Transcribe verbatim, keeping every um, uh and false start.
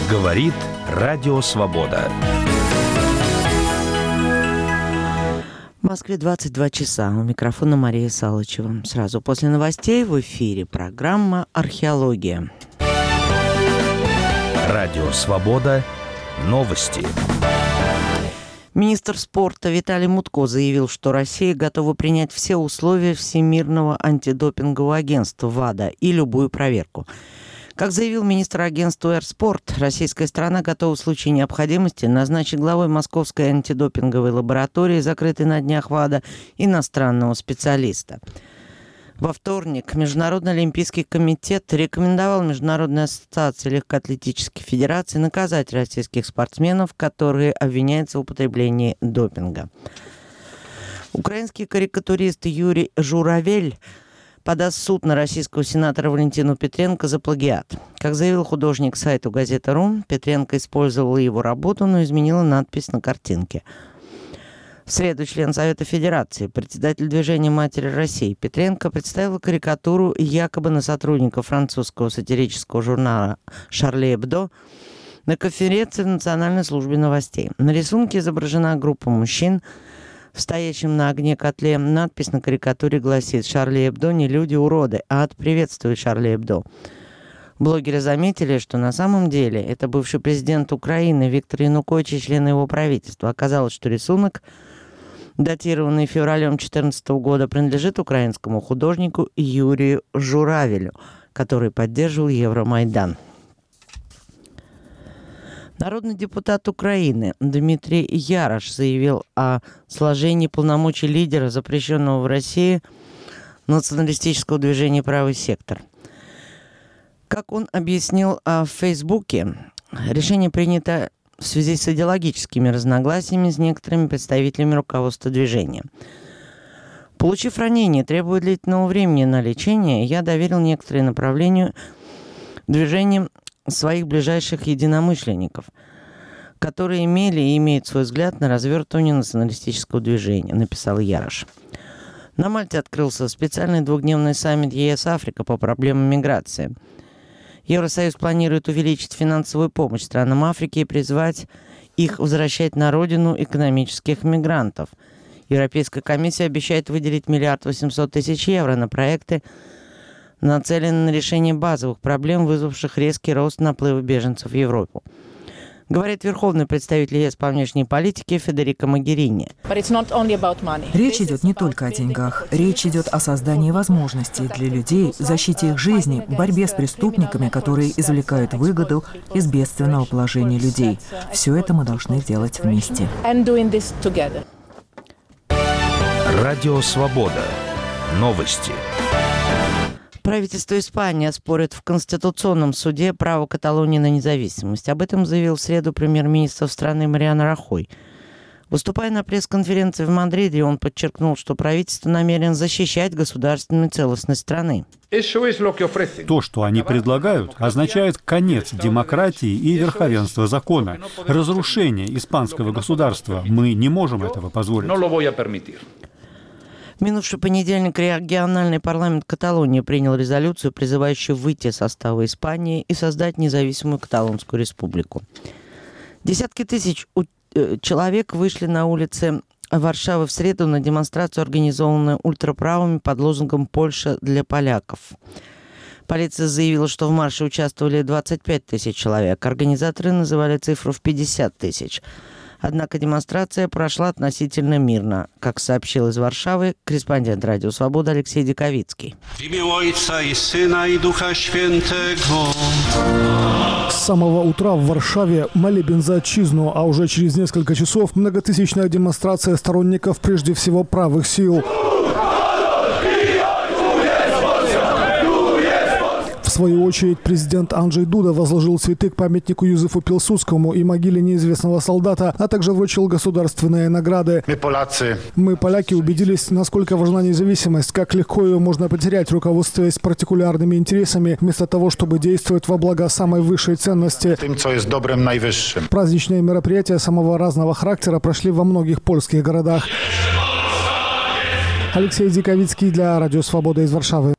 Говорит Радио Свобода. В Москве двадцать два часа. У микрофона Мария Салычева. Сразу после новостей в эфире программа «Археология». Радио Свобода. Новости. Министр спорта Виталий Мутко заявил, что Россия готова принять все условия Всемирного антидопингового агентства ВАДА и любую проверку. Как заявил министр агентства «Эрспорт», российская сторона готова в случае необходимости назначить главой Московской антидопинговой лаборатории, закрытой на днях ВАДА, иностранного специалиста. Во вторник Международный олимпийский комитет рекомендовал Международной ассоциации легкоатлетических федераций наказать российских спортсменов, которые обвиняются в употреблении допинга. Украинский карикатурист Юрий Журавель подаст в суд на российского сенатора Валентину Петренко за плагиат. Как заявил художник сайту «Газета.ру», Петренко использовала его работу, но изменила надпись на картинке. В среду член Совета Федерации, председатель движения «Матери России» Петренко представила карикатуру якобы на сотрудников французского сатирического журнала «Шарли Эбдо» на конференции в Национальной службе новостей. На рисунке изображена группа мужчин в стоящем на огне котле. Надпись на карикатуре гласит: «Шарли Эбдо не люди, уроды, а ад приветствует Шарли Эбдо». Блогеры заметили, что на самом деле это бывший президент Украины Виктор Янукович и члены его правительства. Оказалось, что рисунок, датированный февралем две тысячи четырнадцатого года, принадлежит украинскому художнику Юрию Журавелю, который поддерживал Евромайдан. Народный депутат Украины Дмитрий Ярош заявил о сложении полномочий лидера запрещенного в России националистического движения «Правый сектор». Как он объяснил в Фейсбуке, решение принято в связи с идеологическими разногласиями с некоторыми представителями руководства движения. Получив ранение, требуя длительного времени на лечение, я доверил некоторые направления движениям своих ближайших единомышленников, которые имели и имеют свой взгляд на развертывание националистического движения, написал Ярош. На Мальте открылся специальный двухдневный саммит ЕС-Африка по проблемам миграции. Евросоюз планирует увеличить финансовую помощь странам Африки и призвать их возвращать на родину экономических мигрантов. Европейская комиссия обещает выделить миллиард восемьсот тысяч евро на проекты, нацеленные на решение базовых проблем, вызвавших резкий рост наплыва беженцев в Европу. Говорит верховный представитель ЕС по внешней политике Федерико Могерини. Речь идет не только о деньгах. Речь идет о создании возможностей для людей, защите их жизни, борьбе с преступниками, которые извлекают выгоду из бедственного положения людей. Все это мы должны делать вместе. Радио Свобода. Новости. Правительство Испании спорит в Конституционном суде право Каталонии на независимость. Об этом заявил в среду премьер-министр страны Мариано Рахой. Выступая на пресс-конференции в Мадриде, он подчеркнул, что правительство намерено защищать государственную целостность страны. То, что они предлагают, означает конец демократии и верховенства закона, разрушение испанского государства. Мы не можем этого позволить. В минувший понедельник региональный парламент Каталонии принял резолюцию, призывающую выйти из состава Испании и создать независимую Каталонскую республику. Десятки тысяч человек вышли на улицы Варшавы в среду на демонстрацию, организованную ультраправыми под лозунгом «Польша для поляков». Полиция заявила, что в марше участвовали двадцать пять тысяч человек. Организаторы называли цифру в пятьдесят тысяч. Однако демонстрация прошла относительно мирно, как сообщил из Варшавы корреспондент Радио Свобода Алексей Диковицкий. С самого утра в Варшаве молебен за отчизну, а уже через несколько часов многотысячная демонстрация сторонников прежде всего правых сил. В свою очередь президент Анджей Дуда возложил цветы к памятнику Юзефу Пилсудскому и могиле неизвестного солдата, а также вручил государственные награды. Мы, поляцы. Мы, поляки, убедились, насколько важна независимость, как легко ее можно потерять, руководствуясь партикулярными интересами, вместо того, чтобы действовать во благо самой высшей ценности. Тем, что есть добрым наивысшим. Праздничные мероприятия самого разного характера прошли во многих польских городах. Алексей Диковицкий для Радио Свобода из Варшавы.